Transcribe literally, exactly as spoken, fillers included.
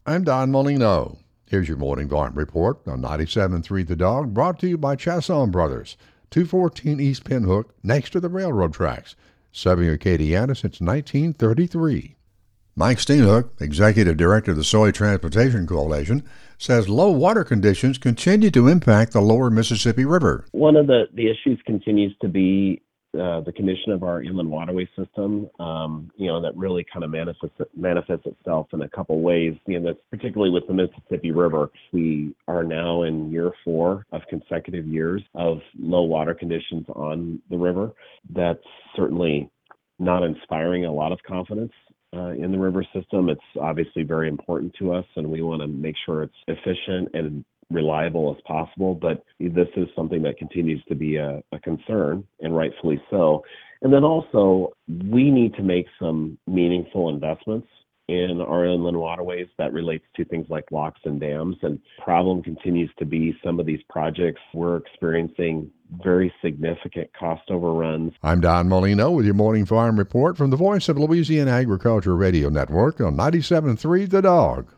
I'm Don Molino. Here's your morning farm report on ninety-seven point three The Dog, brought to you by Chasson Brothers, two fourteen East Pinhook, next to the railroad tracks, serving Acadiana since nineteen thirty-three. Mike Steenhook, Executive Director of the Soy Transportation Coalition, says low water conditions continue to impact the lower Mississippi River. One of the, the issues continues to be uh, the condition of our inland waterway system. Um, you know, that really kind of manifests manifests itself in a couple ways. You know, that's particularly with the Mississippi River. We are now in year four of consecutive years of low water conditions on the river. That's certainly not inspiring a lot of confidence Uh, in the river system. It's obviously very important to us, and we want to make sure it's efficient and reliable as possible. But this is something that continues to be a, a concern, and rightfully so. And then also, we need to make some meaningful investments in our inland waterways that relates to things like locks and dams. And problem continues to be some of these projects we're experiencing very significant cost overruns. I'm Don Molino with your morning farm report from the Voice of Louisiana Agriculture Radio Network on ninety-seven point three The Dog.